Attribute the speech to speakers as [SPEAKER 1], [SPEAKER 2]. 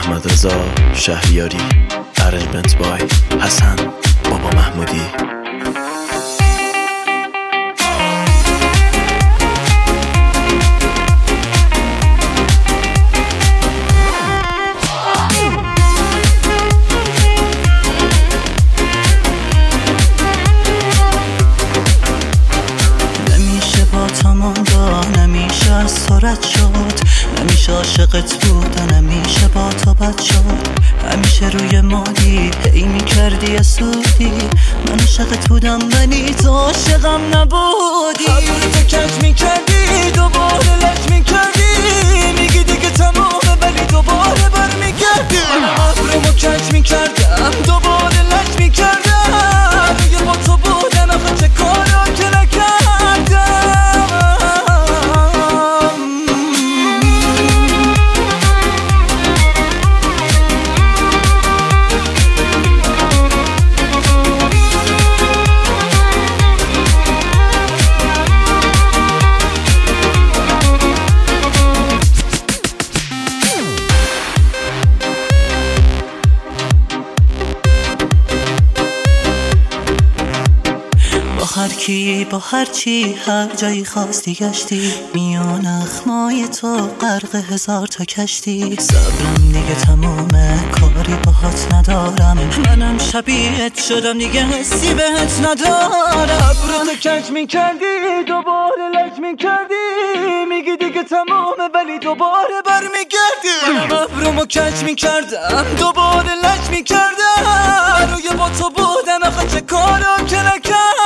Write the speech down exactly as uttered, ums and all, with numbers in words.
[SPEAKER 1] محمد رضا شهریاری، ارنجمنت بای حسن بابا محمودی.
[SPEAKER 2] نمیشه از سرت شد، نمیشه عاشقت بودن، نمیشه با تو بد شد. همیشه روی مادی هی میکردی سودی، من عاشقت بودم ولی تو عاشقم نبودی. حبور تو کج میکردی دوباره لج میکردی، میگی دیگه تمامه ولی دوباره بر میگردی. حبورمو کج میکردم دوباره لج میکردم، روی با تو بودم آخه چه کارا که نکردم. هر کی با هر چی هر جایی خواستی گشتی، میان اخمای تو غرق هزار تا کشتی. صبرم دیگه تمومه کاری باهات ندارم، منم شبیهت شدم دیگه حسی بهت ندارم. ابرو تو کج میکردی دوباره لج میکردی، میگی دیگه تمومه ولی دوباره برمیگردی. منم ابرومو کج میکردم دوباره لج میکردم، روی با تو بودم آخه چه کارا که نکردم.